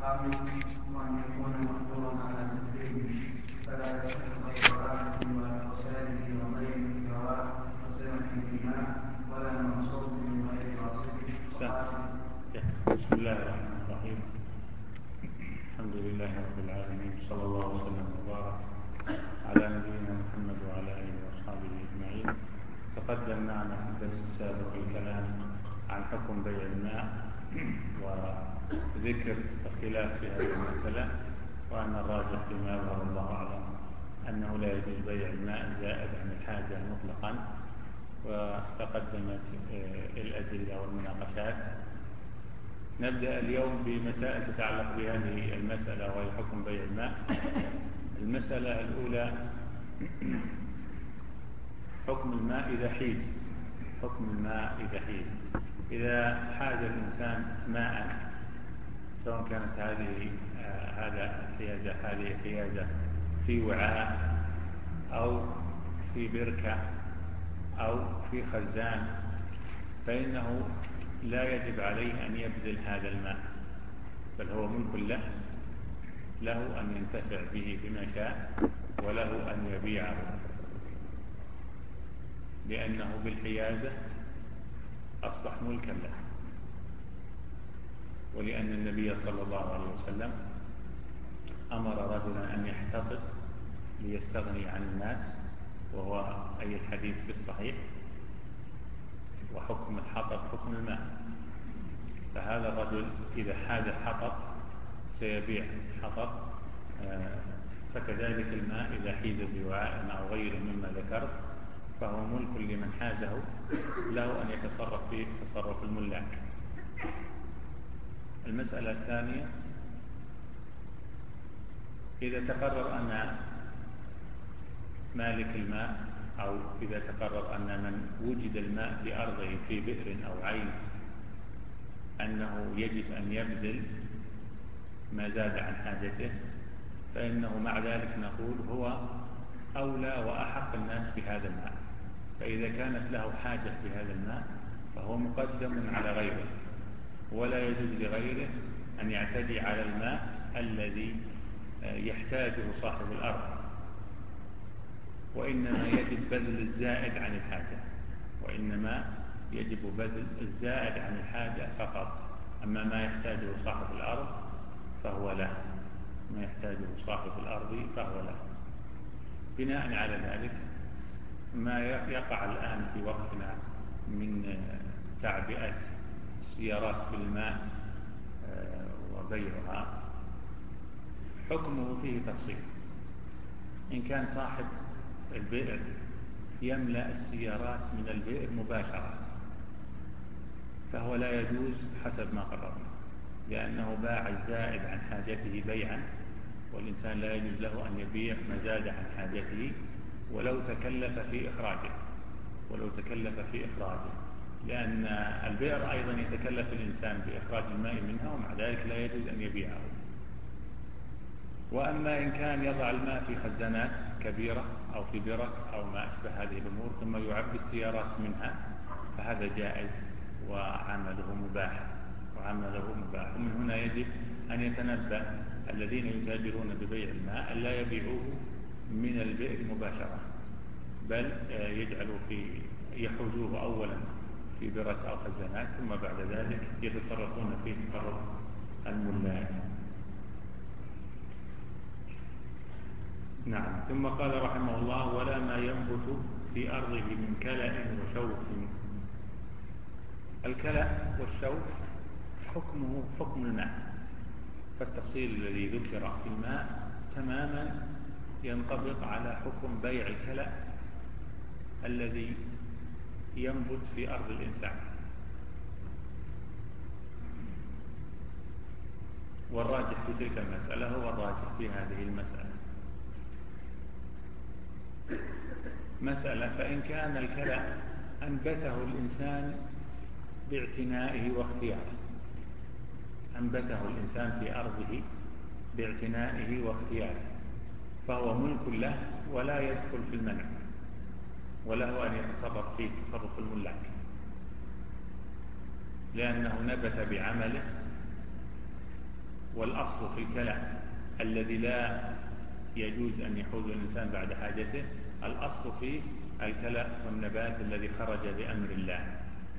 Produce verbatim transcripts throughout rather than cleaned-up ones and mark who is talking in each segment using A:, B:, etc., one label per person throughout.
A: الخامس وأن يكون مقدورا على التسليم فلا يصح قراءته وقصائده وغيره سواء قصيرة الإمام ولا مقصود من غير قاصده.
B: بسم الله الرحمن الرحيم. الحمد لله رب العالمين، صلى الله وسلم وبارك على نبينا محمد وعلى آله وأصحابه أجمعين. تقدم معنا في الدرس السابق الكلام عن حكم بيع الماء وذكر الخلاف في هذه المسألة، وأن الراجح فيما يظهر الله أعلم أنه لا يجوز بيع الماء الزائد عن الحاجة مطلقا، وتقدمت الأدلة والمناقشات. نبدأ اليوم بمسائل تتعلق بهذه المسألة وهي حكم بيع الماء. المسألة الأولى حكم الماء إذا حيز. حكم الماء إذا حيز إذا حاز الإنسان ماء، سواء كانت هذه آه هذا الحيازة هذه الحيازة في وعاء أو في بركة أو في خزان، فإنه لا يجب عليه أن يبذل هذا الماء، بل هو ملك له، له أن ينتفع به بما شاء وله أن يبيعه، لأنه بالحيازة أصبح ملكا له، ولأن النبي صلى الله عليه وسلم أمر رجلا أن يحتفظ ليستغني عن الناس، وهو أي الحديث في الصحيح. وحكم الحطب حكم الماء، فهذا الرجل إذا حاز الحطب سيبيع الحطب، فكذلك الماء إذا حيز بوعاء أو غيره مما ذكرت فهو ملك لمن حازه، له أن يتصرف فيه تصرف الملاك. المسألة الثانية، إذا تقرر أن مالك الماء أو إذا تقرر أن من وجد الماء في أرضه في بئر أو عين أنه يجب أن يبذل ما زاد عن حاجته، فإنه مع ذلك نقول هو أولى وأحق الناس بهذا الماء، فإذا كانت له حاجة بهذا الماء فهو مقدم على غيره، ولا يجوز لغيره أن يعتدي على الماء الذي يحتاجه صاحب الأرض، وإنما يجب بذل الزائد عن الحاجة، وإنما يجب بذل الزائد عن الحاجة فقط. أما ما يحتاجه صاحب الأرض فهو له، ما يحتاجه صاحب الأرض فهو له. بناء على ذلك ما يقع الآن في وقتنا من تعبئة السيارات بالماء وبيعها حكمه فيه تفصيل. إن كان صاحب البئر يملأ السيارات من البئر مباشرة فهو لا يجوز حسب ما قررنا، لأنه باع الزائد عن حاجته بيعا، والإنسان لا يجوز له أن يبيع ما زاد عن حاجته ولو تكلف في إخراجه ولو تكلف في إخراجه لأن البئر أيضا يتكلف الإنسان بإخراج الماء منها، ومع ذلك لا يجوز أن يبيعه. وأما إن كان يضع الماء في خزانات كبيرة أو في برك أو ما أشبه هذه الأمور ثم يعبي السيارات منها فهذا جائز وعمله مباح وعمله مباح. ومن هنا يجب أن يتنبه الذين يتاجرون ببيع الماء ألا يبيعوه من البئر مباشرة، بل يجعلوا في يحوزوه أولا في برك أو خزانات، ثم بعد ذلك يتصرفون فيه تصرف الملاك. نعم. ثم قال رحمه الله: ولا ما ينبت في أرضه من كلأ وشوك. الكلأ والشوك حكمه حكم الماء، فالتفصيل الذي ذكر في الماء تماما ينطبق على حكم بيع الكلأ الذي ينبت في أرض الإنسان. والراجح في تلك المسألة هو الراجح في هذه المسألة. مسألة: فإن كان الكلأ أنبته الإنسان باعتنائه واختياره، أنبته الإنسان في أرضه باعتنائه واختياره فهو ملك له ولا يدخل في المنع، وله أن يتصرف فيه تصرف الملاك، لأنه نبت بعمله والأصل في الكلام الذي لا يجوز أن يحوز الإنسان بعد حاجته الأصل في الكلى والنبات الذي خرج بأمر الله،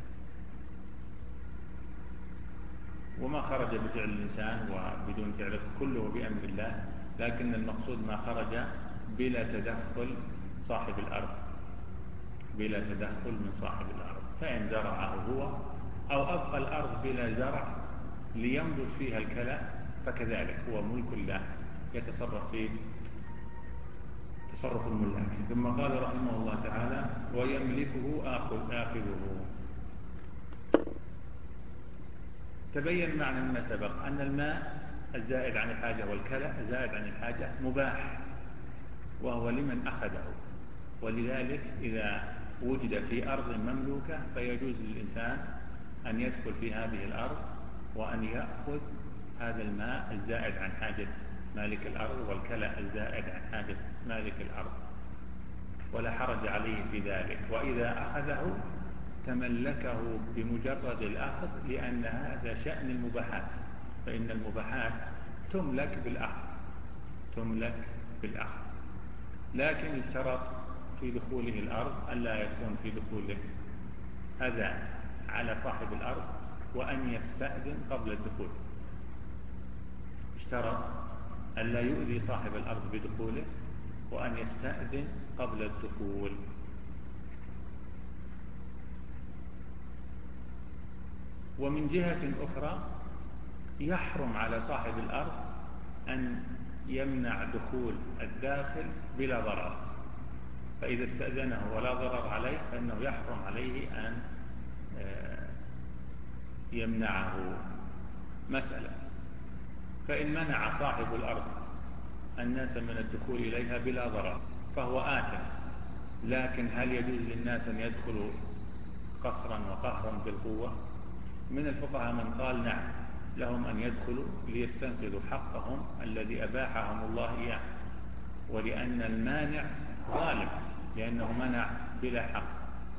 B: وما خرج بفعل الإنسان وبدون فعله كله بأمر الله، لكن المقصود ما خرج بلا تدخل صاحب الأرض، بلا تدخل من صاحب الأرض. فإن زرعه هو أو أبقى الأرض بلا زرع لينبت فيها الكلى فكذلك هو ملك الله يتصرف فيه تصرف الملاك. ثم قال رحمه الله تعالى: ويملكه آخذ آخذه. تبين معنى ما سبق أن الماء الزائد عن الحاجة والكلى الزائد عن الحاجة مباح، وهو لمن أخذه، ولذلك إذا وجد في أرض مملوكة فيجوز للإنسان أن يدخل في هذه الأرض وأن يأخذ هذا الماء الزائد عن حاجة مالك الأرض والكلى الزائد عن حاجة مالك الأرض، ولا حرج عليه في ذلك. وإذا أخذه تملكه بمجرد الأخذ، لأن هذا شأن المباحات، فإن المباحات تملك بالأخذ تملك بالأخذ لكن اشترط في دخوله الأرض ألا يكون في دخوله أذى على صاحب الأرض، وأن يستأذن قبل الدخول. اشترط ألا يؤذي صاحب الأرض بدخوله، وأن يستأذن قبل الدخول. ومن جهة أخرى يحرم على صاحب الأرض أن يمنع دخول الداخل بلا ضرر، فإذا استأذنه ولا ضرر عليه فإنه يحرم عليه أن يمنعه. مسألة: فإن منع صاحب الأرض الناس من الدخول إليها بلا ضرر فهو آثم، لكن هل يجوز للناس أن يدخلوا قصرا وقهرا بالقوة؟ من الفقهاء من قال نعم، لهم أن يدخلوا ليستنقذوا حقهم الذي أباحهم الله إياه، ولأن المانع ظالم لأنه منع بلا حق.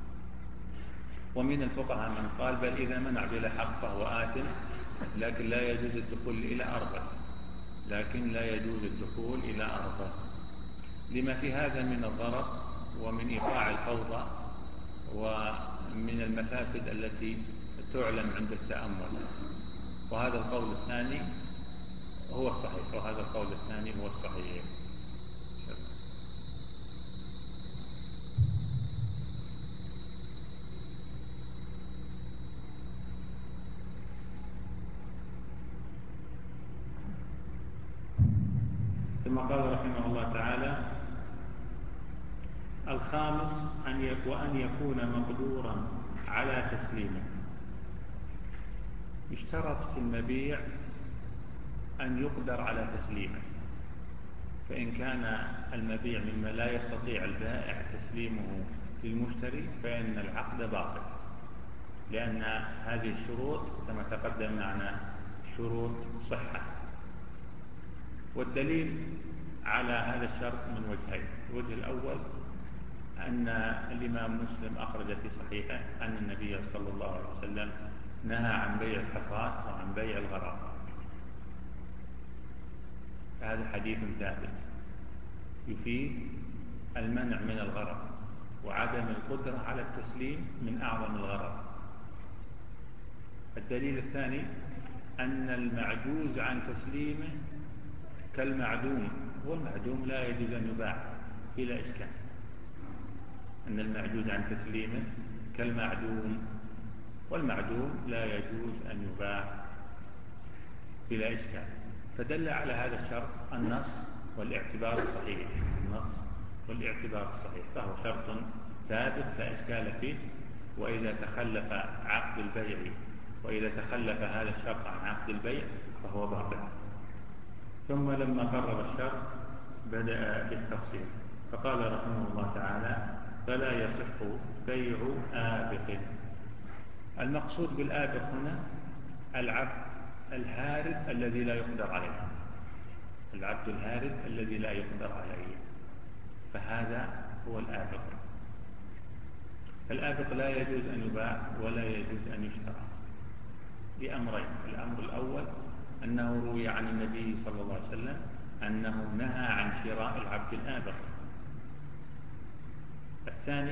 B: ومن الفقهاء من قال بل إذا منع بلا حق فهو آثم، لكن لا يجوز الدخول إلى أرضه لكن لا يجوز الدخول إلى أرضه لما في هذا من الضرر ومن إيقاع الفوضى ومن المفاسد التي تعلم عند التأمل. وهذا القول الثاني هو الصحيح وهذا القول الثاني هو الصحيح. ثم قال رحمه الله تعالى: الخامس أن وأن يكون مقدورا على تسليمه. يشترط في المبيع أن يقدر على تسليمه، فإن كان المبيع مما لا يستطيع البائع تسليمه للمشتري فإن العقد باطل، لأن هذه الشروط كما تقدم معنا شروط صحة. والدليل على هذا الشرط من وجهين: الوجه الأول أن الإمام مسلم أخرج في صحيحه أن النبي صلى الله عليه وسلم نهى عن بيع الحصاة وعن بيع الغرام، هذا حديث ثابت يفيد المنع من الغرر وعدم القدرة على التسليم من أعظم الغرر. الدليل الثاني أن المعجوز عن تسليمه كالمعدوم، والمعدوم لا يجوز أن يباع بلا إشكال، أن المعجوز عن تسليمه كالمعدوم، والمعدوم لا يجوز أن يباع بلا إشكال. فدل على هذا الشرط النص والاعتبار الصحيح، النص والاعتبار الصحيح، فهو شرط ثابت لا إشكال فيه. وإذا تخلف عقد البيع وإذا تخلف هذا الشرط عن عقد البيع فهو باطل. ثم لما قرر الشرط بدأ بالتفصيل فقال رحمه الله تعالى: فلا يصح بيع آبق. المقصود بالآبق هنا العبد الهارب الذي لا يقدر عليه، العبد الهارب الذي لا يقدر عليه، فهذا هو الآبق. الآبق لا يجوز أن يباع ولا يجوز أن يشترى لأمرين: الأمر الأول أنه روي عن النبي صلى الله عليه وسلم أنه نهى عن شراء العبد الآبق. الثاني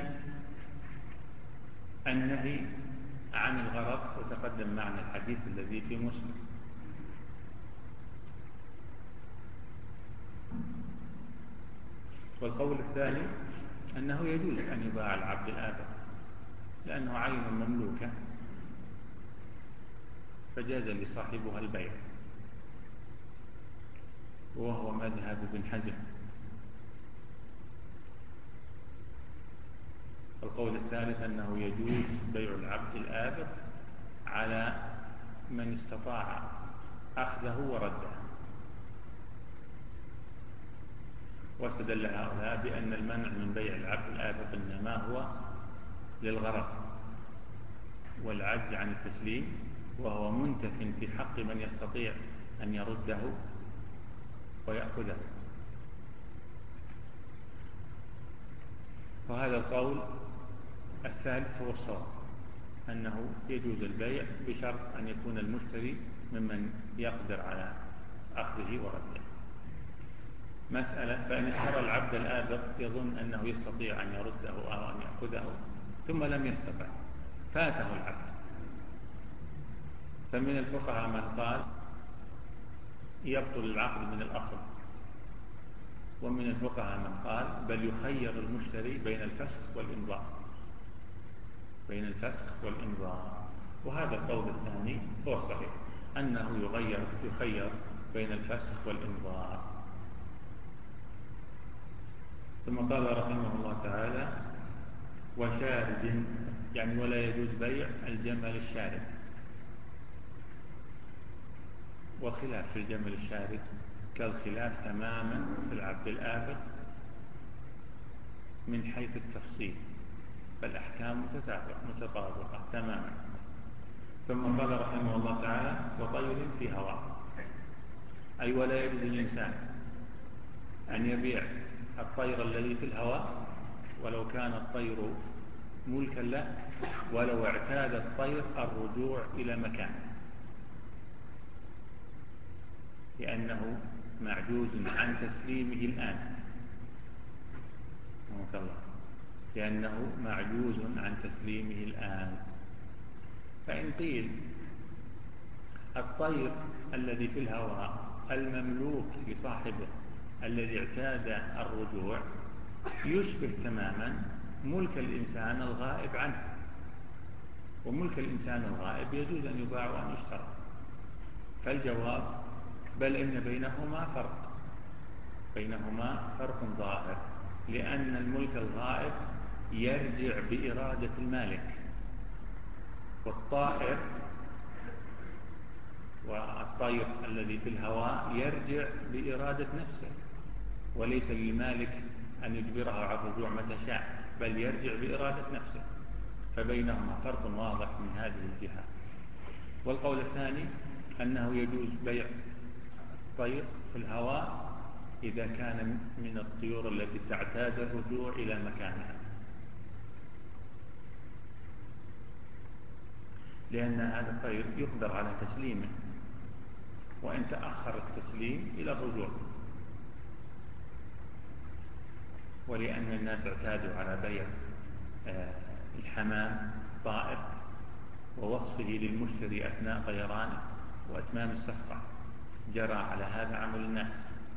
B: النهي عن الغرض، وتقدم معنا الحديث الذي في مسلم. والقول الثاني أنه يجوز أن يباع العبد الآبق لأنه عين مملوكة فجاز لصاحبها البيع، وهو مذهب ابن حزم. القول الثالث أنه يجوز بيع العبد الآبق على من استطاع أخذه ورده. واستدل هؤلاء بأن المنع من بيع العبد الآبق إنما هو للغرض والعجز عن التسليم، وهو منتف في حق من يستطيع أن يرده ويأخذه. وهذا القول الثالث هو الصواب، أنه يجوز البيع بشرط أن يكون المشتري ممن يقدر على أخذه ورده. مسألة: فإن اشترى العبد الآبق يظن أنه يستطيع أن يرده أو أن يأخذه ثم لم يستطع فاته العبد، فمن الفقهاء من قال يبطل العقد من الأصل، ومن الفقهاء من قال بل يخير المشتري بين الفسخ والإمضاء بين الفسخ والإمضاء وهذا القول الثاني هو الصحيح، أنه يغير يخير بين الفسخ والإمضاء. ثم قال رحمه الله تعالى: وشارد، يعني ولا يجوز بيع الجمل الشارد. والخلاف في الجمل الشارد كالخلاف تماما في العبد الآبق من حيث التفصيل، فالأحكام متطابقة تماما. ثم قال رحمه الله تعالى: وطير في هواء، أي ولا يجوز للإنسان أن يبيع الطير الذي في الهواء ولو كان الطير ملكا له، ولو اعتاد الطير الرجوع إلى مكانه، لأنه معجوز عن تسليمه الآن لأنه معجوز عن تسليمه الآن. فإن قيل الطير الذي في الهواء المملوك لصاحبه الذي اعتاد الرجوع يشبه تماما ملك الإنسان الغائب عنه، وملك الإنسان الغائب يجوز أن يباع وأن يشترى. فالجواب: بل إن بينهما فرق بينهما فرق ظاهر، لأن الملك الغائب يرجع بإرادة المالك، والطائر والطير الذي في الهواء يرجع بإرادة نفسه، وليس للمالك أن يجبره على الرجوع متى شاء، بل يرجع بإرادة نفسه. فبينهما فرق واضح من هذه الجهة. والقول الثاني أنه يجوز بيع الطير في الهواء إذا كان من الطيور التي تعتاد الرجوع إلى مكانها، لأن هذا الطير يقدر على تسليمه وإن تأخر التسليم إلى الرجوع، ولأن الناس اعتادوا على بيع الحمام طائر ووصفه للمشتري أثناء طيرانه وأتمام الصفقة، جرى على هذا عمل الناس.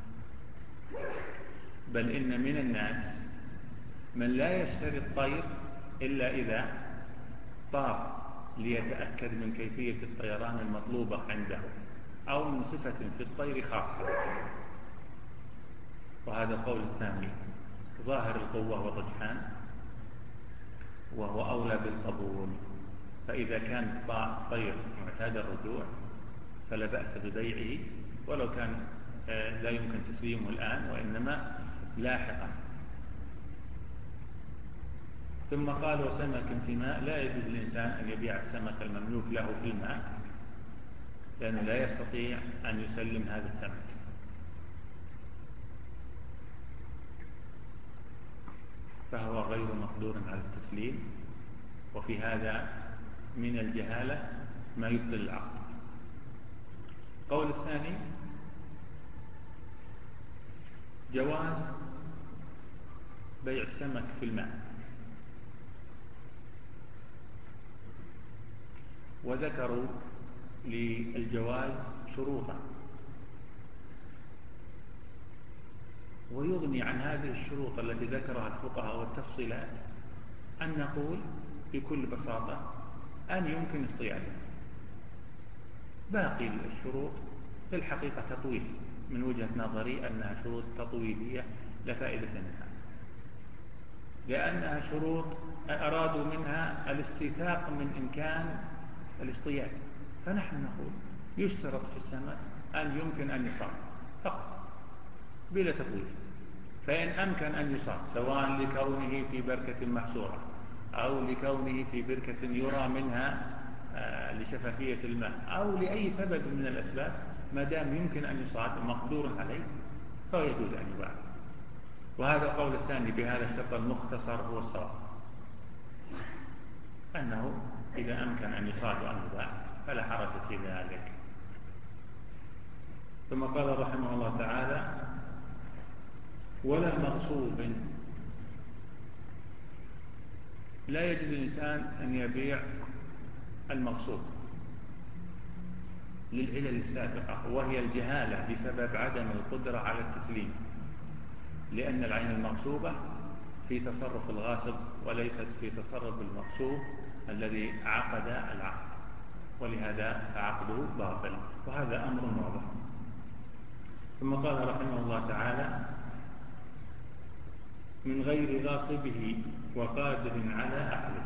B: بل إن من الناس من لا يشتري الطير إلا إذا طار ليتأكد من كيفية الطيران المطلوبة عنده أو من صفة في الطير خاصة. وهذا القول الثاني ظاهر القوة والرجحان، وهو أولى بالقبول. فإذا كان الطير معتاد الرجوع فلا بأس ببيعه ولو كان لا يمكن تسليمه الآن وإنما لاحقا. ثم قال: وسمك في ماء، لا يجوز للإنسان أن يبيع السمك المملوك له في الماء، لأنه لا يستطيع أن يسلم هذا السمك. فهو غير مقدور على التسليم، وفي هذا من الجهالة ما يبطل العقد. القول الثاني جواز بيع السمك في الماء، وذكروا للجواز شروطا، ويغني عن هذه الشروط التي ذكرها الفقهاء والتفصيلات أن نقول بكل بساطة أن يمكن اصطياده. باقي الشروط في الحقيقة تطويل، من وجهة نظري أنها شروط تطويلية لا فائدة منها، لأنها شروط أرادوا منها الاستيثاق من إمكان الاصطياد، فنحن نقول يشترط في السمك أن يمكن أن يصاد فقط بلا تطويل. فإن أمكن أن يصاد سواء لكونه في بركة محصورة أو لكونه في بركة يرى منها آه لشفافية الماء أو لأي سبب من الأسباب، ما دام يمكن أن يصاد مقدور عليه فهو يجوز أن يباع. وهذا القول الثاني بهذا الشرط المختصر هو الصواب، أنه إذا أمكن أن يصاد وأن يباع فلا حرج في ذلك. ثم قال رحمه الله تعالى: ولا مغصوب، لا يجوز الإنسان أن يبيع المغصوب للعلل السابقة، وهي الجهالة بسبب عدم القدرة على التسليم، لأن العين المغصوبة في تصرف الغاصب وليست في تصرف المغصوب الذي عقد العقد، ولهذا فعقده باطل، وهذا أمر واضح. ثم قال رحمه الله تعالى: من غير غاصبه وقادر على أخذه،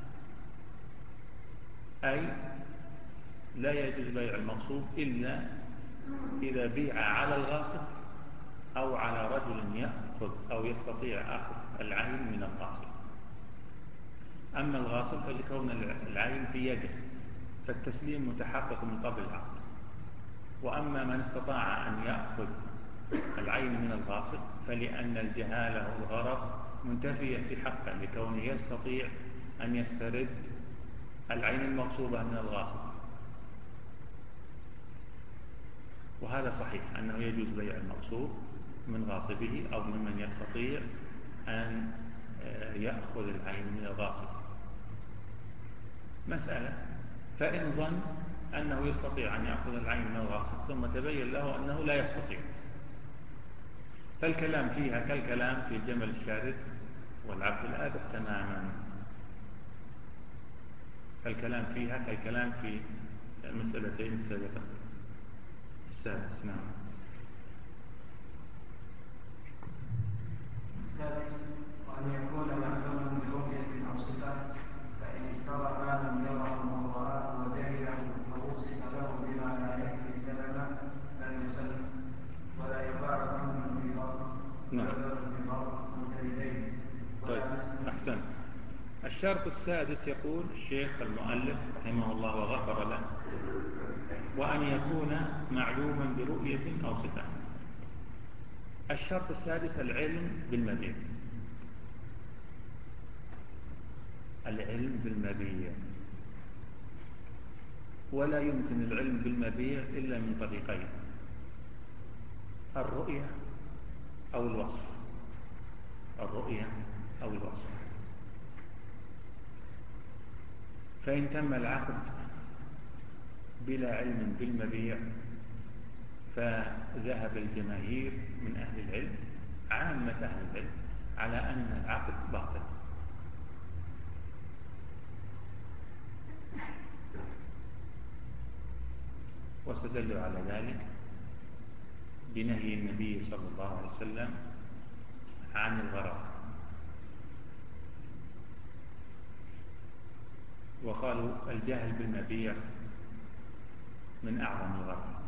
B: أي لا يجوز بيع المغصوب إلا إذا بيع على الغاصب أو على رجل يأخذ أو يستطيع أخذ العين من الغاصب. أما الغاصب فلكون العين في يده فالتسليم متحقق من قبل العقد. وأما من استطاع أن يأخذ العين من الغاصب فلأن الجهالة والغرض منتفية في حقه، لكونه يستطيع أن يسترد العين المغصوبة من الغاصب. وهذا صحيح أنه يجوز بيع المغصوب من غاصبه أو ممن يستطيع أن يأخذ العين من الغاصب. مسألة: فإن ظن أنه يستطيع أن يأخذ العين من الغاصب ثم تبين له أنه لا يستطيع، فالكلام فيها كالكلام في الجمل الشارد والعبد الآبق تماما. فالكلام فيها كالكلام في المسألتين السابقة. السادس. نعم.
A: السادس: وأن يكون معلوما برؤية أو صفة، فإن اشترى ما لم يره وهو رآه وجهله فوصف له بما لا يكفي سلما لم يسلم، ولا يباع ثمنا في ضرب ولا في ضرب ممتلئين.
B: طيب، أحسن. الشرط السادس يقول الشيخ المؤلف رحمه الله وغفر له: وأن يكون معلوما برؤية أو صفة. الشرط السادس العلم بالمبيع. العلم بالمبيع، ولا يمكن العلم بالمبيع إلا من طريقين: الرؤية أو الوصف. الرؤية أو الوصف. فإن تم العقد بلا علم بالمبيع فذهب الجماهير من أهل العلم، عامة أهل العلم، على أن العقد باطل. واستدلوا على ذلك بنهي النبي صلى الله عليه وسلم عن الغرر، وقالوا الجهل بالمبيع من أعظم الغرر.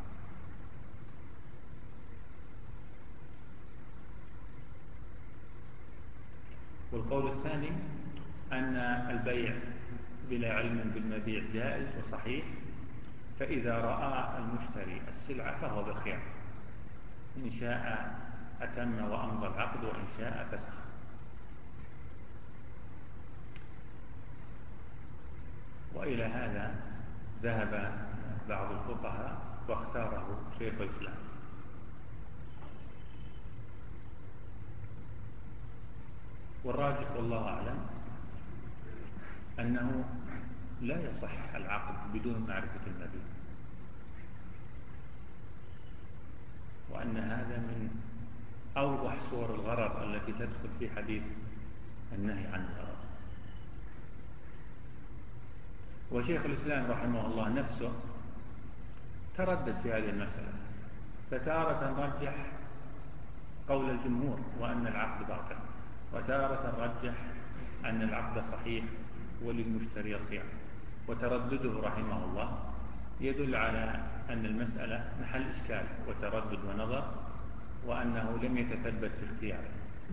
B: والقول الثاني أن البيع بلا علم بالمبيع جائز وصحيح، فإذا رأى المشتري السلعة فهو بالخيار، إن شاء أتم وأمضى العقد وإن شاء فسخ. وإلى هذا ذهب بعض الفقهاء واختاره شيخ الإسلام. والراجح والله أعلم أنه لا يصح العقد بدون معرفة المبيع، وأن هذا من أوضح صور الغرر التي تدخل في حديث النهي عن الغرر. وشيخ الإسلام رحمه الله نفسه تردد في هذه المسألة، فتارة رجح قول الجمهور وأن العقد باطل، وتارة رجح أن العقد صحيح وللمشتري الخيار. وتردده رحمه الله يدل على أن المسألة محل إشكال وتردد ونظر، وأنه لم يتثبت في اختياره.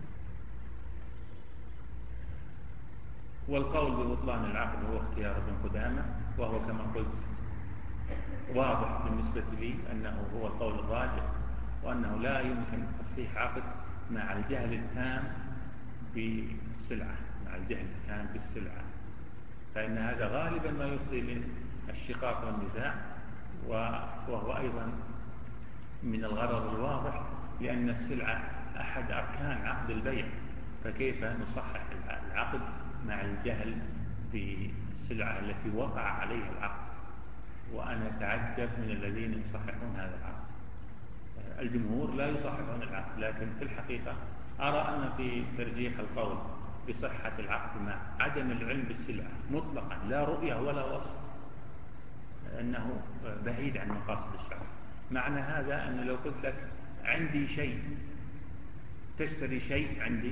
B: والقول ببطلان العقد هو اختيار ابن قدامة، وهو كما قلت واضح بالنسبة لي أنه هو القول الراجح، وأنه لا يمكن تصحيح عقد مع الجهل التام بالسلعة مع الجهل التام بالسلعة، فإن هذا غالبا ما يفضي للشقاق والنزاع، وهو أيضا من الغرض الواضح، لأن السلعة أحد أركان عقد البيع، فكيف نصحح العقد مع الجهل بالسلعة التي وقع عليها العقد؟ وأنا أتعجب من الذين يصححون هذا العقد. الجمهور لا يصححون العقد، لكن في الحقيقة أرى أن في ترجيح القول بصحة العقد مع عدم العلم بالسلعة مطلقا لا رؤية ولا وصف أنه بعيد عن مقاصد الشرع. معنى هذا أن لو قلت لك عندي شيء تشتري شيء عندي،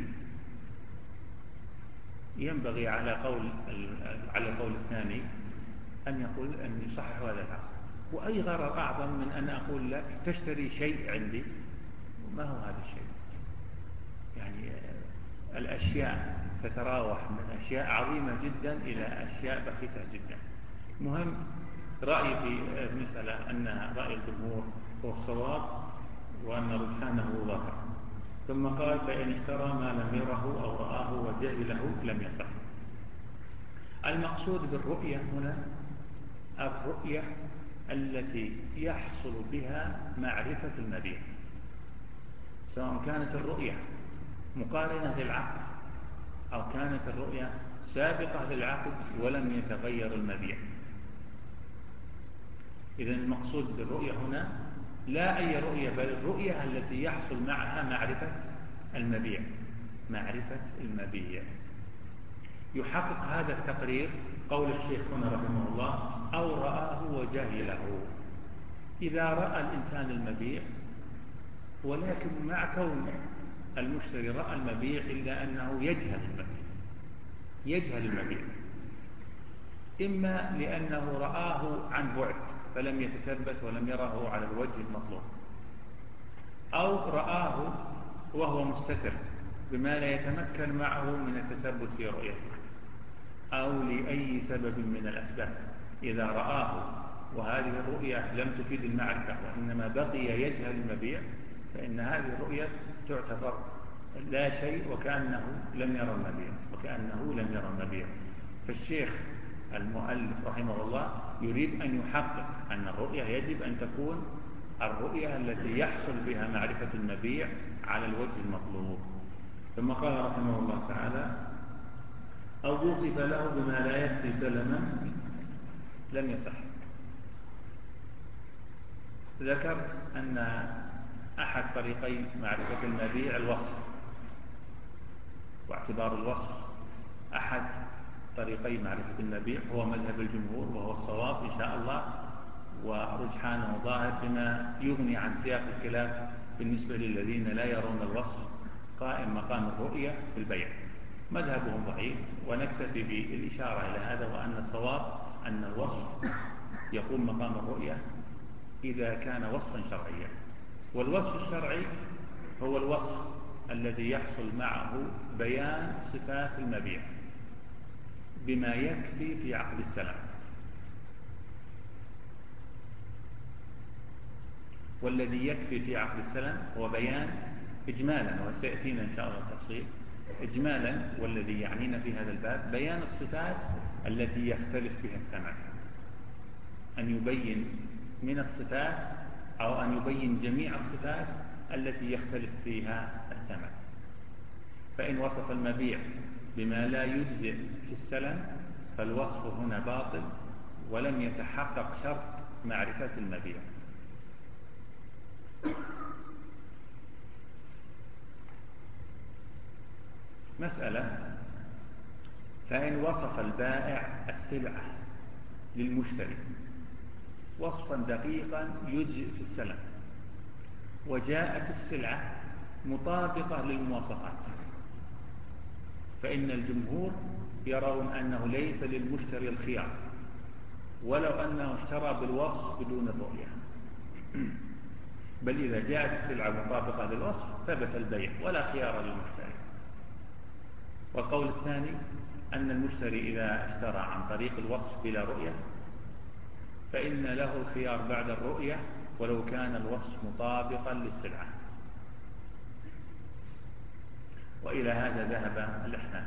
B: ينبغي على قول على القول الثاني أن يقول أن يصحح هذا العقد. وأي غرر أعظم من أن أقول لك تشتري شيء عندي، ما هو هذا الشيء؟ يعني الأشياء تتراوح من أشياء عظيمة جدا إلى أشياء بسيطة جدا. مهم رأيي في المسألة أن رأي الجمهور هو الصواب، وأن رجحانه ظاهر. ثم قال فإن اشترى ما لم يره أو رآه وجهله لم يصح. المقصود بالرؤية هنا الرؤية التي يحصل بها معرفة المبيع، سواء كانت الرؤية مقارنة للعقد أو كانت الرؤية سابقة للعقد ولم يتغير المبيع. إذن المقصود بالرؤية هنا لا أي رؤية، بل الرؤية التي يحصل معها معرفة المبيع معرفة المبيع. يحقق هذا التقرير قول الشيخ هنا رحمه الله أو رآه وجهله. إذا رأى الإنسان المبيع، ولكن مع كون المشتري رأى المبيع إلا أنه يجهل المبيع يجهل المبيع إما لأنه رآه عن بعد فلم يتثبت ولم يره على الوجه المطلوب، أو رآه وهو مستتر بما لا يتمكن معه من التثبت في رؤيته، أو لأي سبب من الأسباب. إذا رآه وهذه الرؤية لم تفيد المعرفة وإنما بقي يجهل المبيع، فإن هذه الرؤية تعتبر لا شيء وكأنه لم يرى المبيع وكأنه لم يرى المبيع. فالشيخ المؤلف رحمه الله يريد أن يحقق أن الرؤية يجب أن تكون الرؤية التي يحصل بها معرفة المبيع على الوجه المطلوب. ثم قال رحمه الله تعالى أو وصف له بما لا يكفي سلما لم يصح. ذكرت أن أحد طريقي معرفة المبيع الوصف، واعتبار الوصف أحد طريقي معرفة المبيع هو مذهب الجمهور وهو الصواب إن شاء الله، ورجحانه ظاهر بما يغني عن سياق الخلاف بالنسبة للذين لا يرون الوصف قائم مقام الرؤية في البيع. مذهبهم ضعيف، ونكتفي بالإشارة إلى هذا، وأن الصواب أن الوصف يقوم مقام الرؤية إذا كان وصفا شرعيا. والوصف الشرعي هو الوصف الذي يحصل معه بيان صفات المبيع بما يكفي في عقد السلام. والذي يكفي في عقد السلام هو بيان إجمالا، وسيأتينا إن شاء الله التفصيل إجمالا، والذي يعنينا في هذا الباب بيان الصفات التي يختلف بها الثمن، أن يبين من الصفات أو أن يبين جميع الصفات التي يختلف فيها الثمن. فإن وصف المبيع بما لا يجزئ في السلم فالوصف هنا باطل ولم يتحقق شرط معرفة المبيع. مسألة: فإن وصف البائع السلعة للمشتري وصفا دقيقا يجزئ في السلم وجاءت السلعة مطابقة للمواصفات، فإن الجمهور يرون أنه ليس للمشتري الخيار ولو أنه اشترى بالوصف بدون الرؤية، بل إذا جاءت السلعة مطابقة للوصف ثبت البيع ولا خيار للمشتري. والقول الثاني أن المشتري إذا اشترى عن طريق الوصف بلا رؤية فإن له الخيار بعد الرؤية ولو كان الوصف مطابقا للسلعة. وإلى هذا ذهب الأحناف.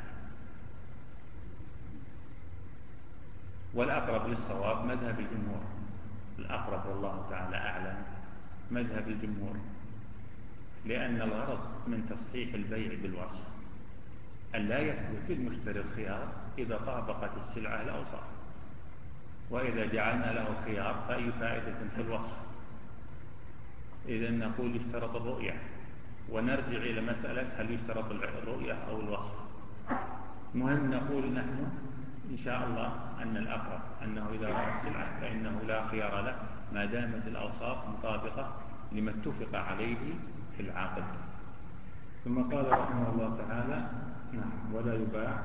B: والأقرب للصواب مذهب الجمهور، الأقرب والله تعالى أعلم مذهب الجمهور، لأن الغرض من تصحيح البيع بالوصف أن لا يثبت للمشتري الخيار إذا طابقت السلعة الأوصاف، وإذا جعلنا له الخيار فأي فائدة في الوصف؟ إذا نقول يشترط الرؤية، ونرجع إلى مسألة هل يشترط الرؤية أو الوصف. مهم نقول نحن إن شاء الله أن الأقرب أنه إذا رأى السلعة فإنه لا خيار له ما دامت الأوصاف مطابقة لما اتفق عليه في العقد. ثم قال رحمه الله تعالى: نعم. ولا يباع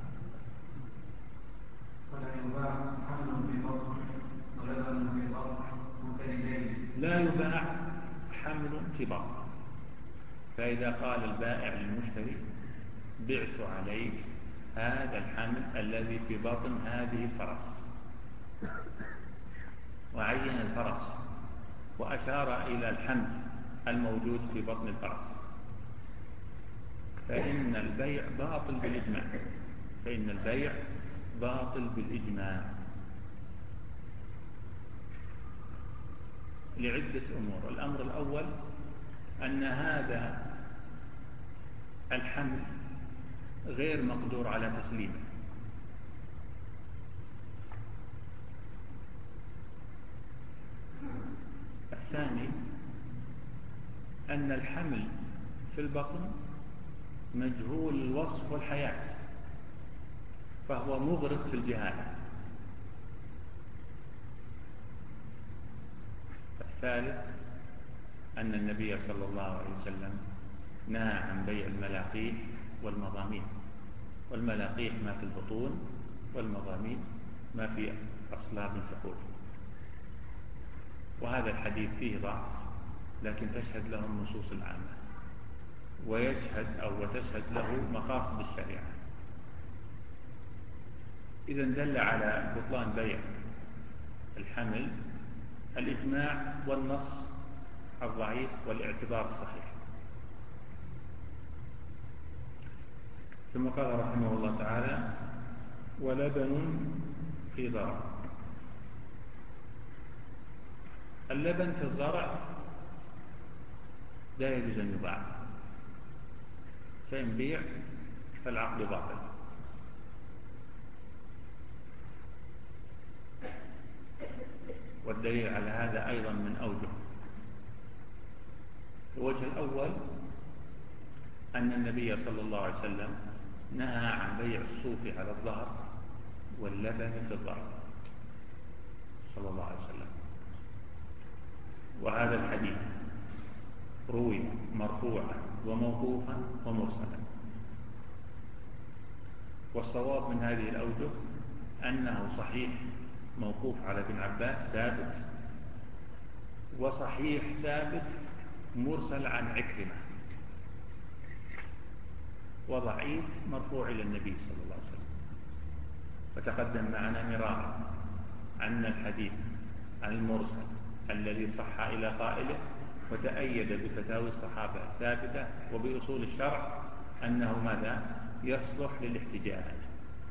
A: ولا يباع حمل في بطن ولبن في بطن مكيدين.
B: لا يباع حمل في بطن. فإذا قال البائع للمشتري: بعت عليك هذا الحمل الذي في بطن هذه الفرس، وعين الفرس وأشار إلى الحمل الموجود في بطن الفرس، فإن البيع باطل بالإجماع. فإن البيع باطل بالإجماع لعدة أمور. الأمر الأول أن هذا الحمل غير مقدور على تسليمه، الثاني أن الحمل في البطن مجهول الوصف والحياة، فهو مغرق في الجهالة. الثالث أن النبي صلى الله عليه وسلم نهى عن بيع الملاقيح والمضامين، والملاقيح ما في البطون والمضامين ما في أصلاب الفقود. وهذا الحديث فيه ضعف لكن تشهد له النصوص العامة، ويشهد أو وتشهد له مقاصد الشريعة. إذا دل على بطلان بيع الحمل الإجماع والنص الضعيف والاعتبار الصحيح. ثم قال رحمه الله تعالى: ولبن في ضرع. اللبن في الضرع لا يجوز أن يباع، فإن بيع فالعقد باطل. والدليل على هذا أيضا من أوجه. الوجه الأول أن النبي صلى الله عليه وسلم نهى عن بيع الصوف على الظهر واللبن في الضرع صلى الله عليه وسلم. وهذا الحديث روي مرفوعا وموقوفا ومرسلا. والصواب من هذه الأوجه أنه صحيح موقوف على ابن عباس ثابت، وصحيح ثابت مرسل عن عكرمة، وضعيف مرفوع إلى النبي صلى الله عليه وسلم. فتقدم معنا مرارا أن الحديث المرسل الذي صح إلى قائله وتأيد بفتاوى الصحابة الثابتة وبأصول الشرع أنه ماذا؟ يصلح للاحتجاج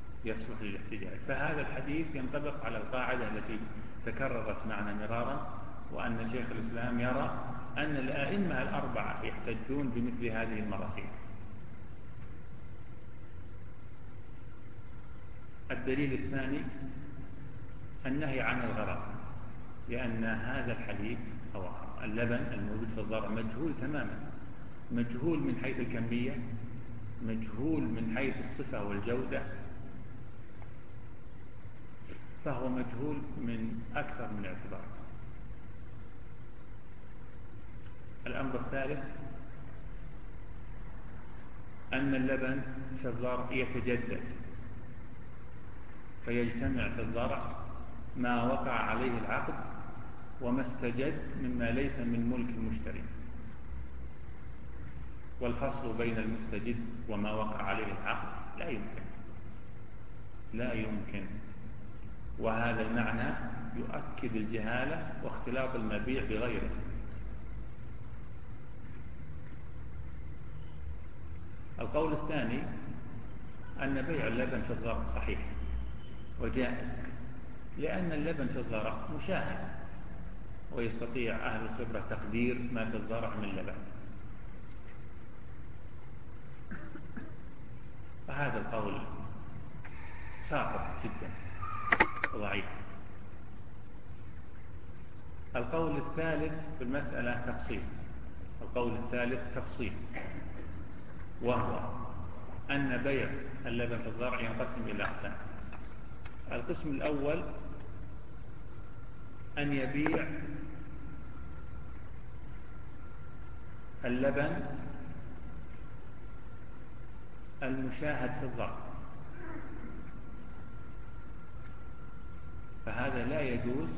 B: يصلح للاحتجاج. فهذا الحديث ينطبق على القاعدة التي تكررت معنا مرارا وأن شيخ الإسلام يرى أن الآئمة الأربعة يحتجون بمثل هذه المراسيل. الدليل الثاني النهي عن الغرض، لأن هذا الحليب أو اللبن الموجود في الضرع مجهول تماما، مجهول من حيث الكمية، مجهول من حيث الصفة والجودة، فهو مجهول من أكثر من اعتبار. الأمر الثالث أن اللبن في الضرع يتجدد، فيجتمع في الضرع ما وقع عليه العقد وما استجد مما ليس من ملك المشتري، والفصل بين المستجد وما وقع عليه العقد لا يمكن لا يمكن وهذا المعنى يؤكد الجهالة واختلاط المبيع بغيره. القول الثاني أن بيع اللبن في الضرع صحيح وجائز، لأن اللبن في الضرع مشاهد، ويستطيع أهل الخبرة تقدير ما في الضرع من لبن، فهذا القول ساقط جدا وضعيف. القول الثالث في المسألة تفصيل القول الثالث تفصيل وهو أن بيع اللبن في الضرع ينقسم إلى أقسام. القسم الأول أن يبيع اللبن المشاهد في الضرع، فهذا لا يجوز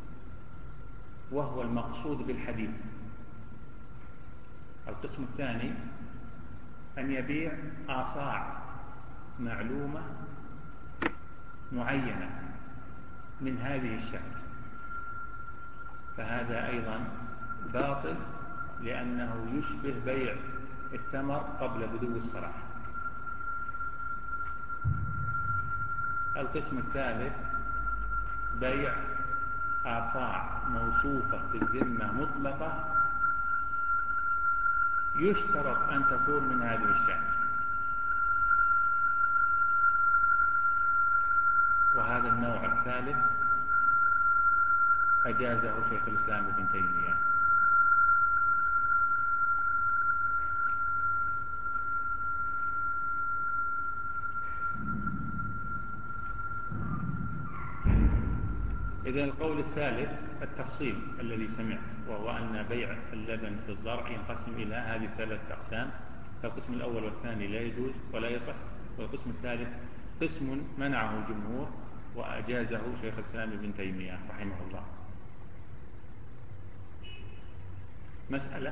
B: وهو المقصود بالحديث. القسم الثاني أن يبيع آصاع معلومة معينة من هذه الشمس، فهذا أيضا باطل، لأنه يشبه بيع الثمر قبل بدو الصلاح. القسم الثالث بيع آصاع موصوفة بالذمة مطلقة يشترط أن تكون من هذه الشمس، وهذا النوع الثالث أجازه شيخ الإسلام ابن تيمية. إذن القول الثالث التفصيل الذي سمعت، وهو أن بيع اللبن في الضرع ينقسم إلى هذه الثلاث أقسام. القسم الأول والثاني لا يجوز ولا يصح، والقسم الثالث قسم منعه الجمهور وأجازه شيخ الإسلام ابن تيمية رحمه الله. مسألة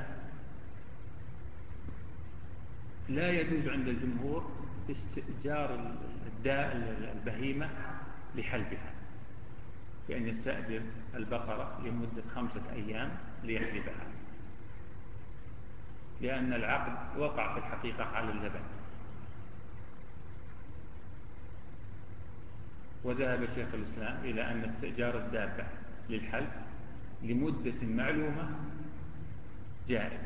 B: لا يجوز عند الجمهور استئجار البهيمة لحلبها، بأن يستأجر البقرة لمدة خمسة أيام ليحلبها، لأن العقد وقع في الحقيقة على اللبن. وذهب شيخ الإسلام إلى أن استئجار الدابة للحلب لمدة معلومة جائز،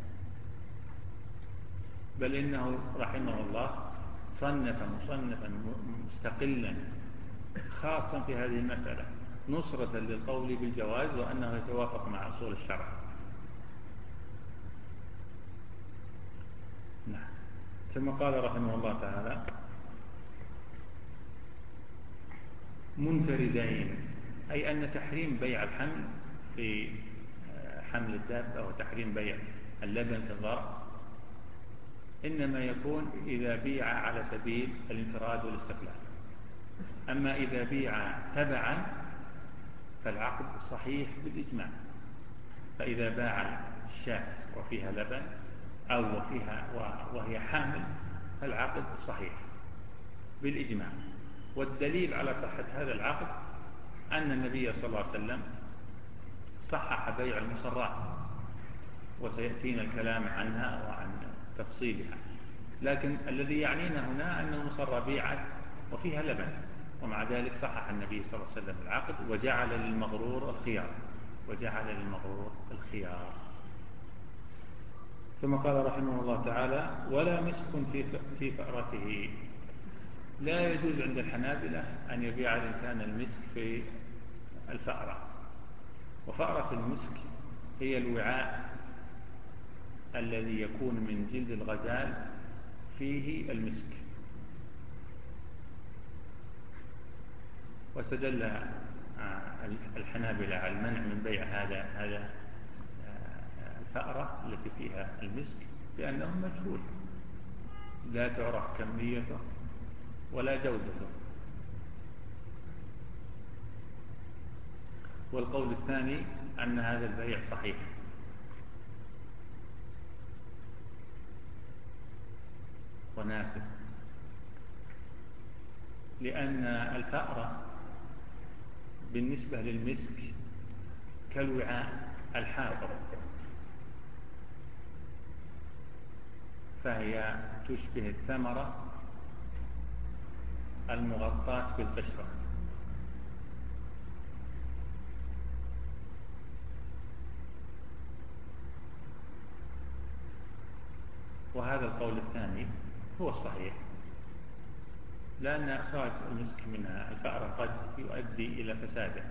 B: بل إنه رحمه الله صنف مصنفا مستقلا خاصا في هذه المسألة نصرة للقول بالجواز وأنه يتوافق مع أصول الشرع. نعم. ثم قال رحمه الله تعالى منفردين، أي أن تحريم بيع الحمل في حمل الدابة وتحريم بيع اللبن في الضرع إنما يكون إذا بيع على سبيل الانفراد والاستقلال. أما إذا بيع تبعا فالعقد صحيح بالإجماع، فإذا باع الشاة وفيها لبن أو وفيها وهي حامل فالعقد صحيح بالإجماع. والدليل على صحة هذا العقد أن النبي صلى الله عليه وسلم صحح بيع المصرات، وسيأتينا الكلام عنها وعن تفصيلها، لكن الذي يعنينا هنا أن المصرة بيعت وفيها لبن، ومع ذلك صحح النبي صلى الله عليه وسلم العقد وجعل للمغرور الخيار، وجعل للمغرور الخيار. ثم قال رحمه الله تعالى: ولا مسك في في فأرته. لا يجوز عند الحنابلة أن يبيع الإنسان المسك في الفأرة. وفأرة المسك هي الوعاء الذي يكون من جلد الغزال فيه المسك. واستدل الحنابلة على المنع من بيع هذا هذا الفأرة التي فيها المسك بأنه مجهول، لا تعرف كميته ولا جودته. والقول الثاني أن هذا البيع صحيح، ونافذ، لأن الفأرة بالنسبة للمسك كالوعاء الحافظ، فهي تشبه الثمرة المغطاة بالقشرة. وهذا القول الثاني هو الصحيح، لأن إخراج المسك من الفأرة قد يؤدي إلى فساده،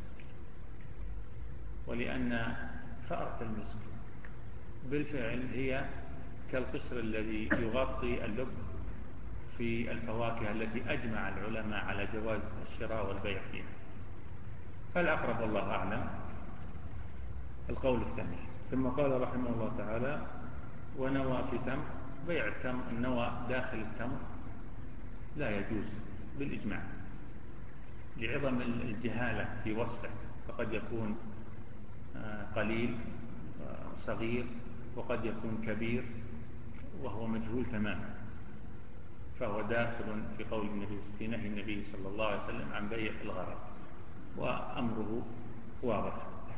B: ولأن فأرة المسك بالفعل هي كالقشر الذي يغطي اللب في الفواكه التي أجمع العلماء على جواز الشراء والبيع فيها. فالأقرب والله أعلم القول الثاني. ثم قال رحمه الله تعالى: ونوى في تمر. بيع التمر النوى داخل التمر لا يجوز بالإجماع، لعظم الجهالة في وصفه، فقد يكون قليل صغير وقد يكون كبير وهو مجهول تماما، فهو داخل في قول النبي في نهي النبي صلى الله عليه وسلم عن بيع الغرض، وأمره واضح.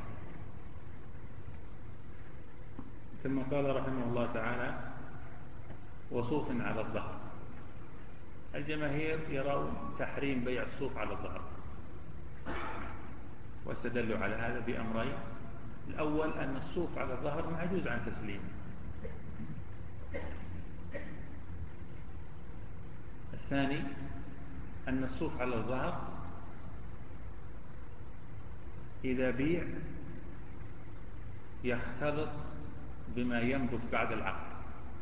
B: ثم قال رحمه الله تعالى: وصوف على الظهر. الجماهير يرون تحريم بيع الصوف على الظهر، واستدلوا على هذا بأمرين: الأول أن الصوف على الظهر معجوز عن تسليمه، الثاني أن الصوف على الظهر إذا بيع يختلط بما ينبت بعد العقد،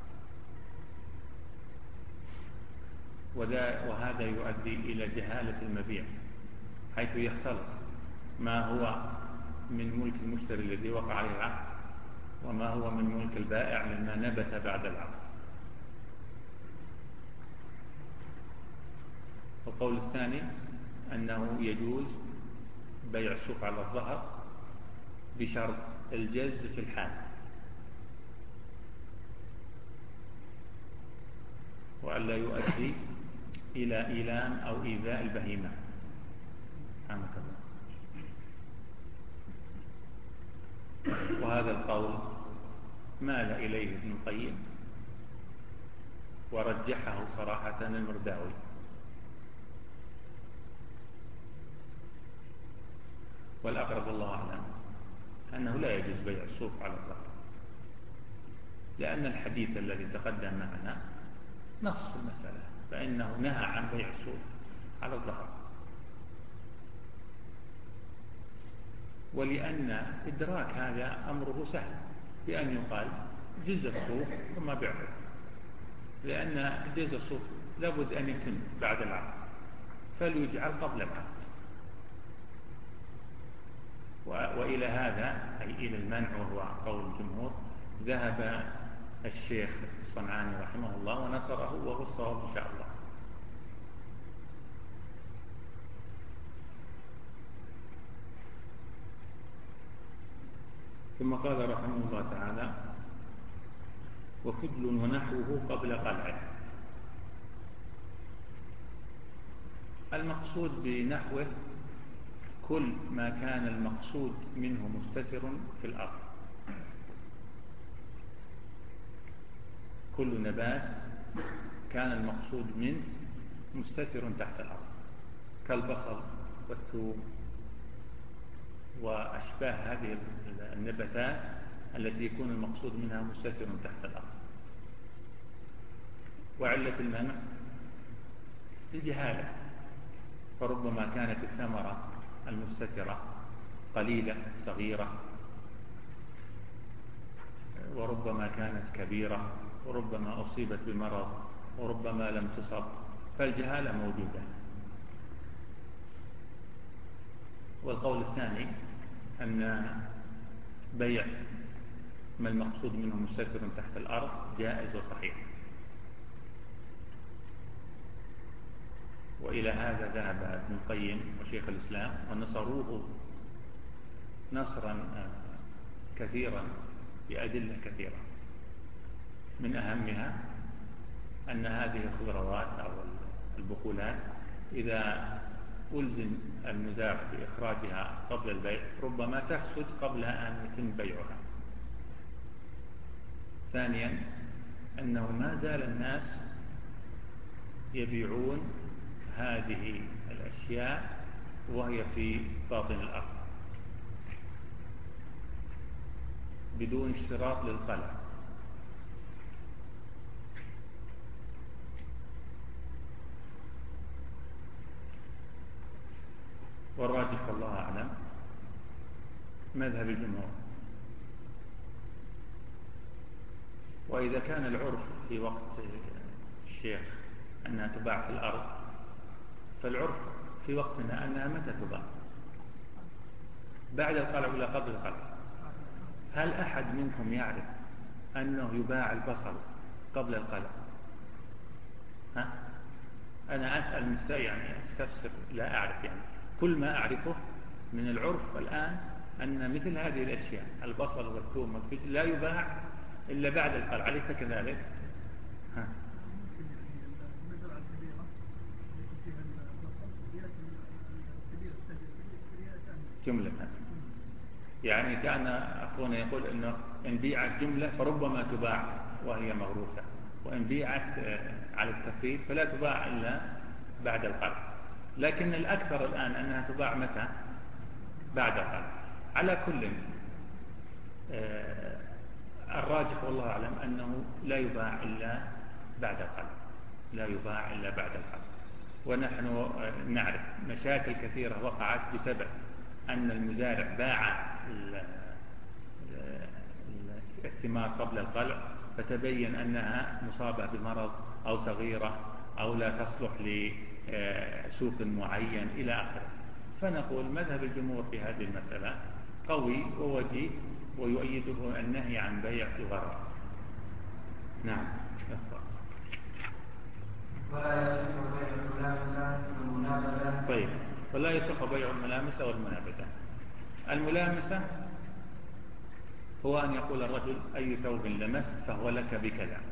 B: وهذا يؤدي إلى جهالة المبيع، حيث يختلط ما هو من ملك المشتري الذي وقع عليه العقد وما هو من ملك البائع مما نبت بعد العقد. القول الثاني أنه يجوز بيع الصوف على الظهر بشرط الجز في الحال، وألا يؤدي إلى إيلام أو إيذاء البهيمة. سبحانك الله. وهذا القول مال إليه ابن القيم ورجحه صراحة المرداوي. والأقرب الله أعلم أنه لا يجوز بيع الصوف على الظهر، لأن الحديث الذي تقدم معنا نص في المسألة، فإنه نهى عن بيع الصوف على الظهر، ولأن إدراك هذا أمره سهل بأن يقال جز الصوف ثم بيعه، لأن جز الصوف لابد أن يتم بعد العقد، فليجعل قبل العقد. وإلى هذا أي إلى المنع وهو قول الجمهور ذهب الشيخ الصنعاني رحمه الله ونصره، وهو الصواب إن شاء الله. ثم قال رحمه الله تعالى: وفجل ونحوه قبل قلعه. المقصود بنحوه كل ما كان المقصود منه مستتر في الأرض، كل نبات كان المقصود منه مستتر تحت الأرض، كالبصل والثوم وأشباه هذه النباتات التي يكون المقصود منها مستتر تحت الأرض. وعلة المنع الجهالة، فربما كانت الثمرة المستترة قليلة صغيرة، وربما كانت كبيرة، وربما أصيبت بمرض، وربما لم تصب، فالجهالة موجودة. والقول الثاني أن بيع ما المقصود منه مستتر تحت الأرض جائز وصحيح، وإلى هذا ذهب ابن القيم وشيخ الإسلام ونصروه نصرا كثيرا بأدلة كثيرة، من أهمها أن هذه الخضروات أو البقولات إذا ألزم المزارع بإخراجها قبل البيع ربما تفسد قبل أن يتم بيعها. ثانيا أنه ما زال الناس يبيعون هذه الأشياء وهي في باطن الأرض بدون اشتراط للقلع. والراجح والله أعلم مذهب الجمهور. وإذا كان العرف في وقت الشيخ أنها تباع في الأرض، فالعرف في وقتنا أنها متى تباع؟ بعد القلع ولا قبل القلع؟ هل أحد منكم يعرف أنه يباع البصل قبل القلع؟ ها؟ أنا أسأل مستوى يعني أستفسر، لا أعرف. يعني كل ما أعرفه من العرف الآن أن مثل هذه الأشياء البصل والثوم والفجل لا يباع إلا بعد القلع، أليس كذلك؟ ها؟ جملة، يعني كان أخونا يقول أنه إن بيعت جملة فربما تباع وهي مغروسة، وإن بيعت على التفريط فلا تباع إلا بعد القلع. لكن الأكثر الآن أنها تباع متى؟ بعد القلع. على كل الراجح والله أعلم أنه لا يباع إلا بعد القلع، لا يباع إلا بعد القلع. ونحن نعرف مشاكل كثيرة وقعت بسبب أن المزارع باع الثمار قبل القلع فتبين أنها مصابة بمرض أو صغيرة أو لا تصلح لسوق معين إلى آخره. فنقول مذهب الجمهور في هذه المسألة قوي ووجيه ويؤيده النهي عن بيع الغرر. نعم.
A: ولا يصح بيع الملامسة والمنابذة.
B: طيب، ولا يصح بيع الملامسة والمنابذة. الملامسة هو أن يقول الرجل أي ثوب لمست فهو لك بكذا.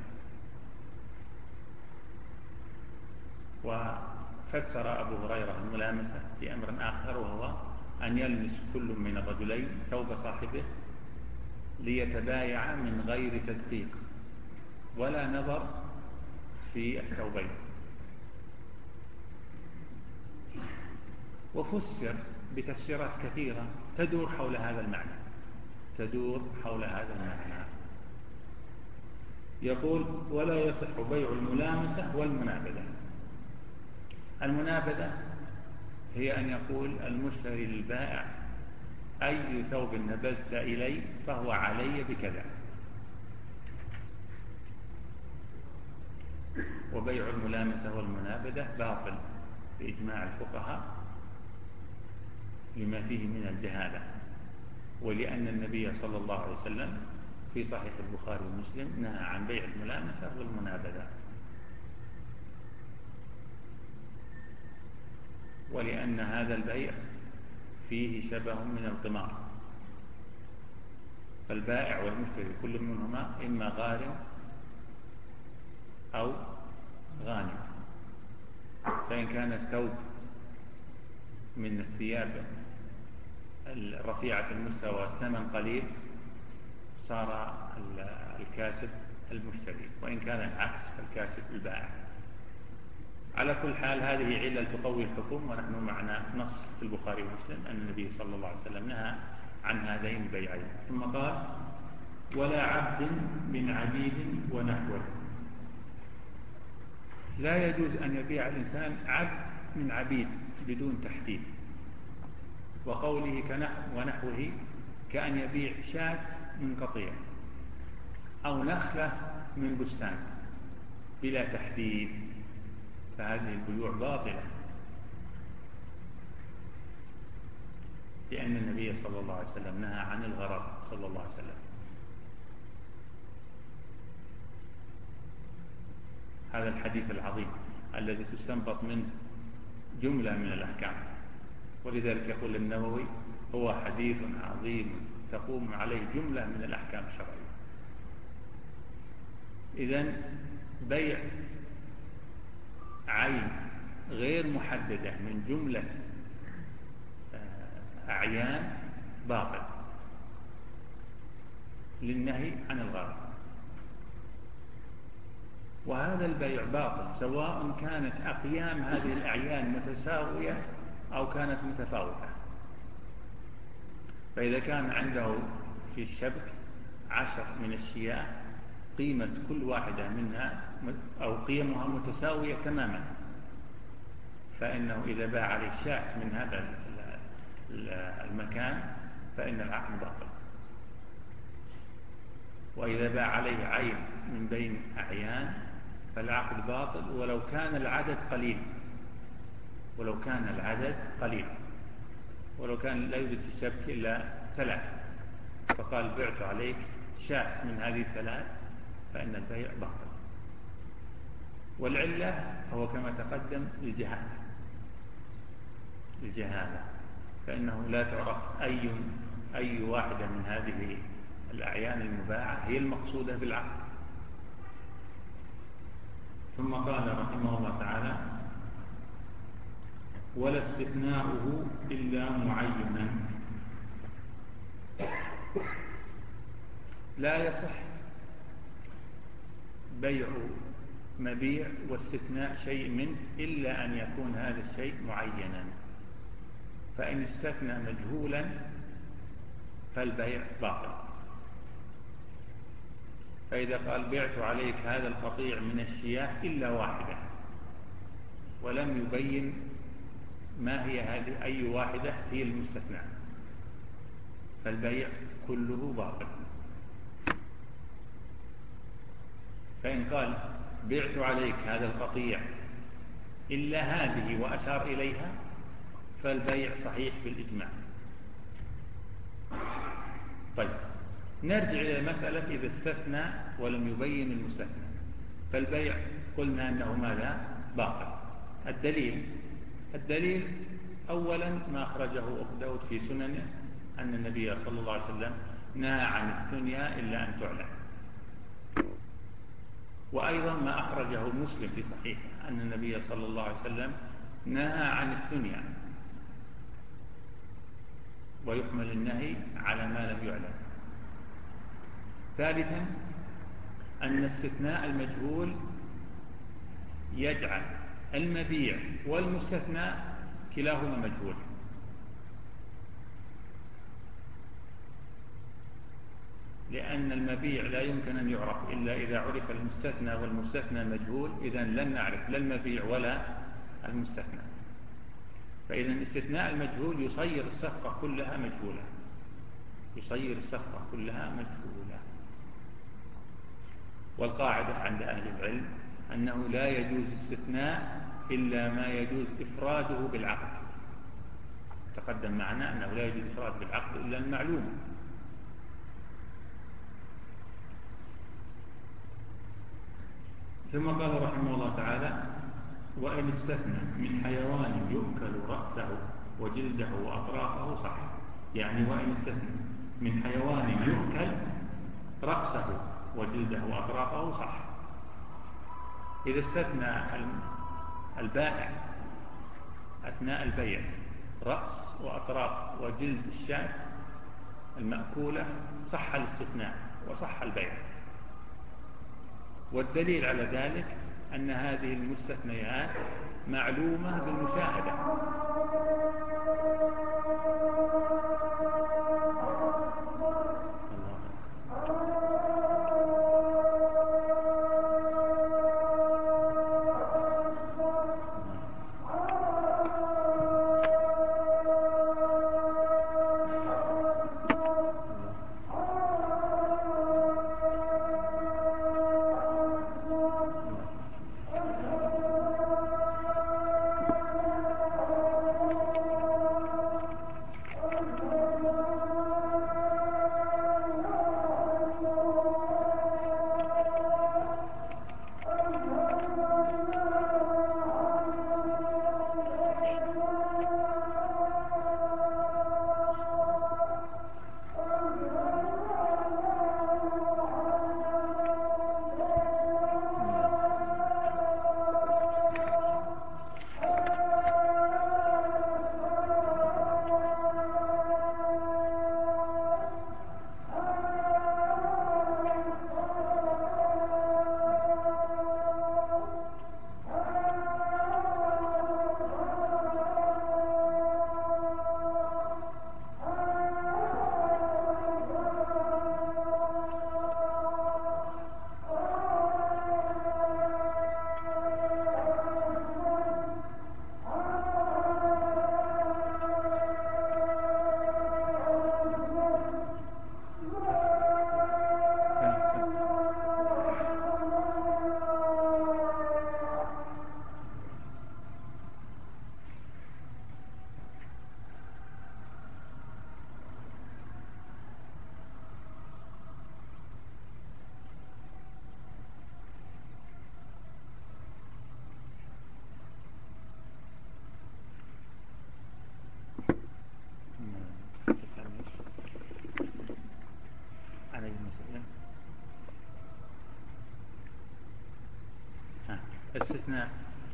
B: وفسر أبو هريرة الملامسة بأمر آخر، وهو أن يلمس كل من الرجلين ثوب صاحبه ليتبايع من غير تدقيق ولا نظر في الثوبين. وفسر بتفسيرات كثيرة تدور حول هذا المعنى تدور حول هذا المعنى يقول ولا يصح بيع الملامسة والمنابذة. المنابذة هي أن يقول المشتري للبائع أي ثوب نبذت إلي فهو علي بكذا. وبيع الملامسة والمنابذة باطل بإجماع الفقهاء لما فيه من الجهالة، ولأن النبي صلى الله عليه وسلم في صحيح البخاري ومسلم نهى عن بيع الملامسة والمنابذة، ولأن هذا البيع فيه شبه من القمار، فالبائع والمشتري كل منهما إما غارم أو غانم. فإن كان الثوب من الثياب الرفيعة المستوى الثمن قليل صار الكاسب المشتري، وإن كان العكس فالكاسب البائع. على كل حال هذه علة تقوي الحكم، ونحن معنا نص في البخاري ومسلم أن النبي صلى الله عليه وسلم نهى عن هذين البيعين. ثم قال: ولا عبد من عبيد ونحوه. لا يجوز أن يبيع الإنسان عبد من عبيد بدون تحديد. وقوله كنحو ونحوه كأن يبيع شاة من قطيع أو نخلة من بستان بلا تحديد، فهذه البيوع باطلة، لأن النبي صلى الله عليه وسلم نهى عن الغرر صلى الله عليه وسلم. هذا الحديث العظيم الذي تستنبط منه جملة من الأحكام، ولذلك يقول النووي: هو حديث عظيم تقوم عليه جملة من الأحكام الشرعية. إذن بيع عين غير محددة من جملة أعيان باطل للنهي عن الغرر، وهذا البيع باطل سواء كانت أقيام هذه الأعيان متساوية أو كانت متفاوتة. فإذا كان عنده في الشبك عشر من الشياه قيمة كل واحدة منها أو قيمها متساوية تماما، فإنه إذا باع عليه شاة من هذا المكان فإن العقد باطل. وإذا باع عليه عين من بين أعيان فالعقد باطل ولو كان العدد قليل، ولو كان العدد قليل ولو كان لا يوجد في الشبك إلا ثلاث، فقال: بعت عليك شاة من هذه الثلاث، فإن البيع باطل. والعلة هو كما تقدم الجهالة، الجهالة فإنه لا تعرف أي أي واحدة من هذه الأعيان المباعة هي المقصودة بالعقد. ثم قال رحمه الله تعالى: ولا استثناؤه إلا معينا. لا يصح بيع مبيع واستثناء شيء منه إلا أن يكون هذا الشيء معينا، فإن استثنى مجهولا فالبيع باطل. فإذا قال: بعت عليك هذا القطيع من الشياه إلا واحدة، ولم يبين ما هي هذه أي واحدة هي المستثنى، فالبيع كله باطل. فإن قال: بعت عليك هذا القطيع إلا هذه وأشار إليها فالبيع صحيح بالإجماع. طيب، نرجع إلى المسألة إذا استثنى ولم يبين المستثنى، فالبيع قلنا أنه ماذا؟ باطل. الدليل الدليل أولا ما أخرجه أبو داود في سننه أن النبي صلى الله عليه وسلم نهى عن الثنيا إلا أن تعلن، وأيضا ما أخرجه مسلم في صحيحه أن النبي صلى الله عليه وسلم نهى عن الثنيا، ويحمل النهي على ما لم يعلم. ثالثا أن استثناء المجهول يجعل المبيع والمستثنى كلاهما مجهول، لأن المبيع لا يمكن أن يعرف إلا إذا عرف المستثنى والمستثنى مجهول، إذن لن نعرف لا المبيع ولا المستثنى. فإذا استثناء المجهول يصير الصفقة كلها مجهولة، يصير الصفقة كلها مجهولة. والقاعدة عند أهل العلم أنه لا يجوز استثناء إلا ما يجوز إفراده بالعقد. تقدم معنا أنه لا يجوز إفراد بالعقد إلا المعلوم. ثم قال رحمه الله تعالى: وإن استثنى من حيوان يؤكل رأسه وجلده وأطرافه صح. يعني وإن استثنى من حيوان يؤكل رأسه وجلده وأطرافه صح. إذا استثنى البائع أثناء البيع رأس وأطراف وجلد الشاة المأكولة صح الاستثناء وصح البيع. والدليل على ذلك أن هذه المستثنيات معلومة بالمشاهدة. استثناء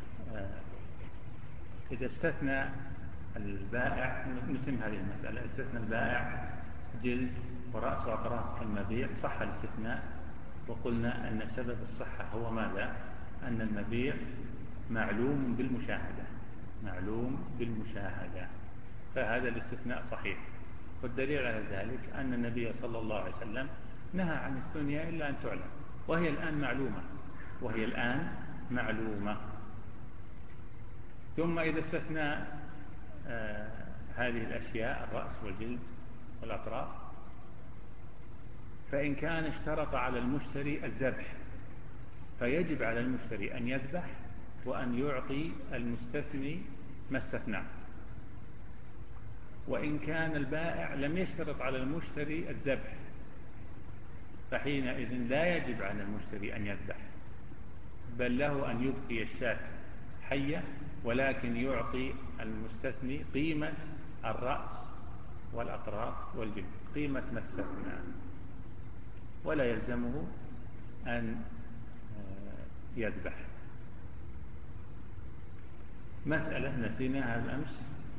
B: إذا استثنى البائع، نتم هذه المسألة، استثنى البائع جلد ورأس وأطراف المبيع صح الاستثناء، وقلنا أن سبب الصحة هو ماذا؟ أن المبيع معلوم بالمشاهدة، معلوم بالمشاهدة، فهذا الاستثناء صحيح. والدليل على ذلك أن النبي صلى الله عليه وسلم نهى عن الثنيا إلا أن تعلم، وهي الآن معلومة، وهي الآن معلومة. ثم إذا استثنى آه هذه الأشياء الرأس والجلد والأطراف، فإن كان اشترط على المشتري الذبح فيجب على المشتري أن يذبح وأن يعطي المستثني ما استثناه. وإن كان البائع لم يشترط على المشتري الذبح فحينئذ لا يجب على المشتري أن يذبح، بل له أن يبقي الشاة حية، ولكن يعطي المستثني قيمة الرأس والأطراف والجلد، قيمة ما استثنى، ولا يلزمه أن يذبح. مسألة نسيناها الأمس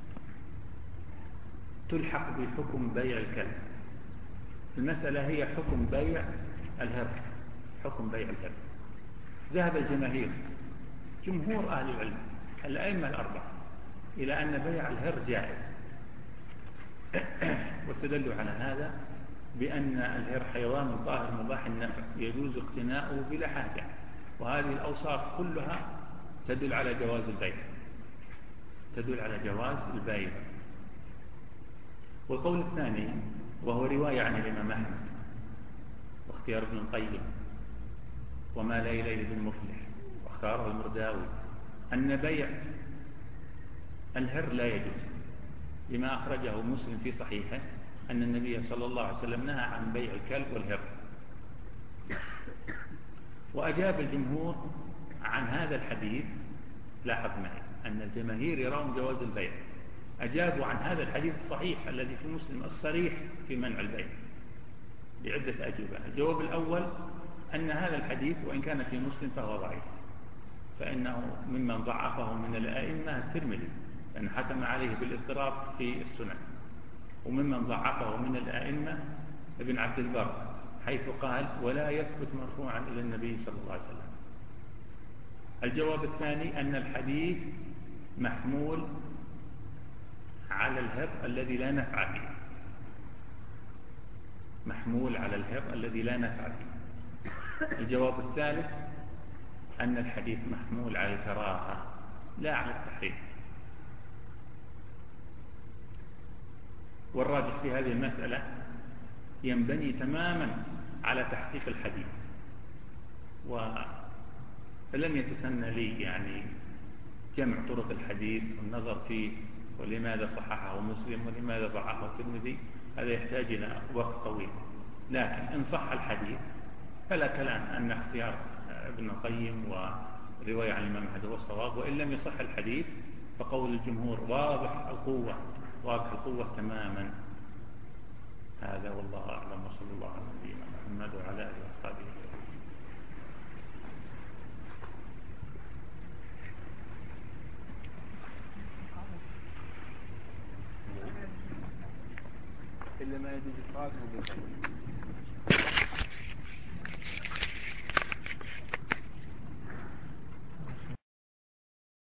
B: تلحق بحكم بيع الكلب. المسألة هي حكم بيع الهر، حكم بيع الهر. ذهب الجماهير جمهور أهل العلم الأئمة الأربعة إلى أن بيع الهر جائز، واستدلوا على هذا بأن الهر حيوان طاهر مباح النفع يجوز اقتناؤه بلا حاجة، وهذه الأوصاف كلها تدل على جواز البيع، تدل على جواز البيع. والقول الثاني وهو رواية عن الإمام أحمد واختيار ابن القيم وما لا إليه ابن مفلح واختاره المرداوي، أن بيع الهر لا يجوز، لما أخرجه مسلم في صحيحه أن النبي صلى الله عليه وسلم نهى عن بيع الكلب والهر. وأجاب الجمهور عن هذا الحديث، لاحظ معي أن الجماهير يرون جواز البيع، أجابوا عن هذا الحديث الصحيح الذي في مسلم الصريح في منع البيع بعدة أجوبة. الجواب الأول أن هذا الحديث وإن كان في مسلم فهو ضعيف، فإنه ممن ضعفه من الأئمة الترمذي لأن حكم عليه بالاضطراب في السنن، وممن ضعفه من الأئمة ابن عبد البر حيث قال ولا يثبت مرفوعا إلى النبي صلى الله عليه وسلم. الجواب الثاني أن الحديث محمول على الحفظ الذي لا نفع فيه، محمول على الحفظ الذي لا نفع فيه. الجواب الثالث أن الحديث محمول على الكراهة لا على التحريم. والراجح في هذه المسألة ينبني تماما على تحقيق الحديث، ولم يتسنى لي يعني جمع طرق الحديث والنظر فيه ولماذا صححه مسلم ولماذا ضعفه الترمذي، هذا يحتاج إلى وقت طويل. لكن إن صح الحديث فلا كلام أن اختيار ابن القيم ورواية عن الإمام أحمد هو الصواب، وإن لم يصح الحديث فقول الجمهور واضح القوة، واضح القوة تماما. هذا والله أعلم، وصلى الله على نبينا محمد وعلى آله وصحبه وسلم. إلا ما يجوز إطلاقه بالحديث.